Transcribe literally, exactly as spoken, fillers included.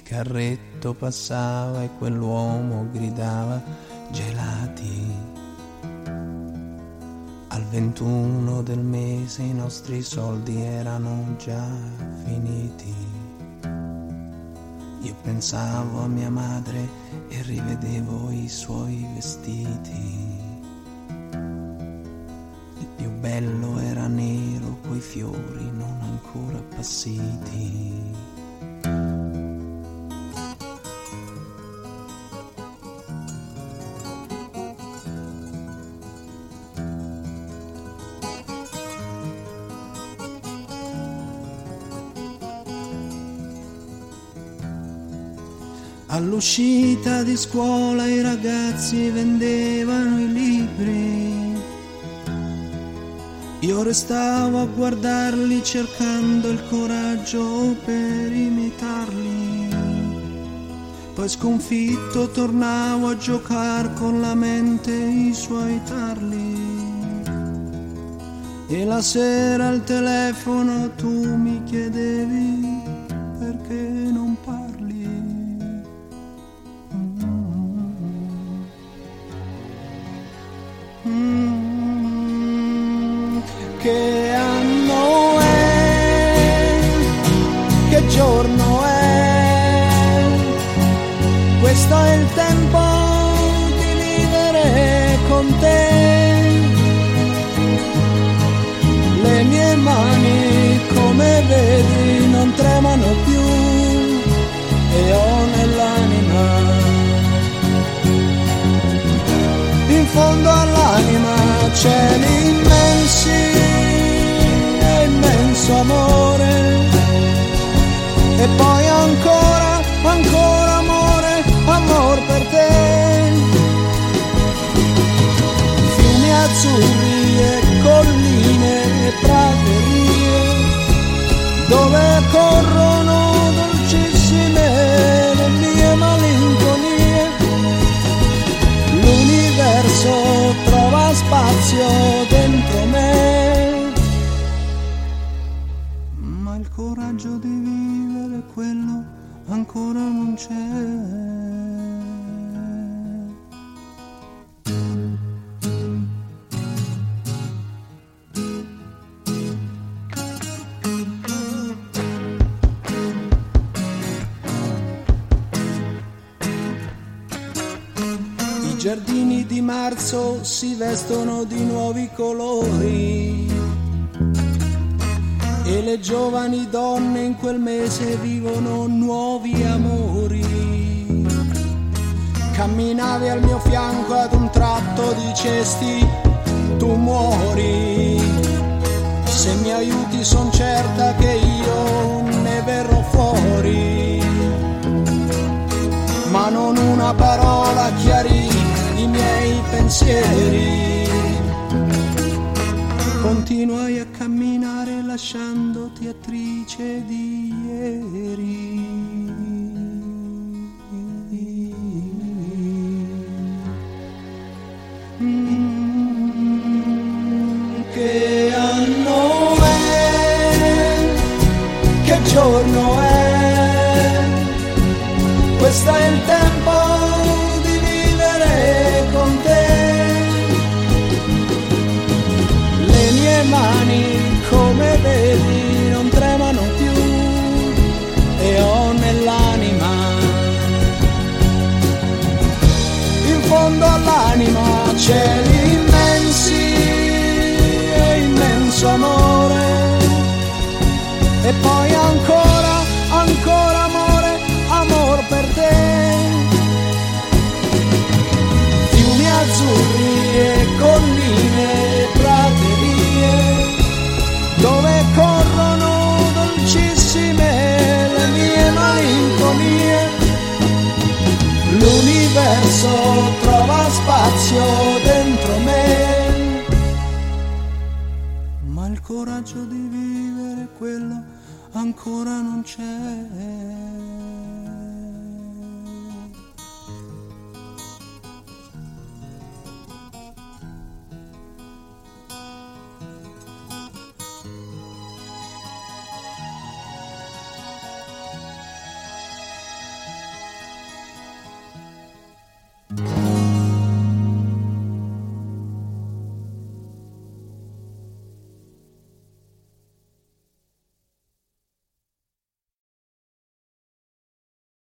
carretto passava e quell'uomo gridava gelati. Al ventuno del mese i nostri soldi erano già finiti. Io pensavo a mia madre e rivedevo i suoi vestiti. Il più bello era nero coi fiori non ancora appassiti. All'uscita di scuola i ragazzi vendevano i libri. Io restavo a guardarli cercando il coraggio per imitarli. Poi sconfitto tornavo a giocare con la mente i suoi tarli. E la sera al telefono tu mi chiedevi perché non parli. Che anno è? Che giorno è? Questo è il tempo di vivere con te. Le mie mani, come vedi, non tremano più e ho nell'anima, in fondo all'anima cieli immensi, immenso amore, e poi ancora, ancora amore, amor per te. Fiumi azzurri e colline e praterie, dove corrono dolcissime le mie malinconie. L'universo trova spazio dentro me, ma il coraggio di vivere quello ancora non c'è. I giardini di marzo si vestono di nuovi colori e le giovani donne in quel mese vivono nuovi amori. Camminavi al mio fianco, ad un tratto dicesti tu muori. Se mi aiuti son certa che io ne verrò fuori, ma non una parola chiarì i miei pensieri. Continuai a camminare lasciandoti attrice di ieri. Mm, che anno è? Che giorno è? Questo è il tempo di vivere con te. Le mie mani, come vedi, non tremano più e ho nell'anima, in fondo all'anima, cieli immensi e immenso amore, e poi ancora, ancora amore, amor per te. Fiumi azzurri e colline e praterie, dove corrono dolcissime le mie malinconie. L'universo trova spazio dentro me, ma il coraggio di vivere quello ancora non c'è.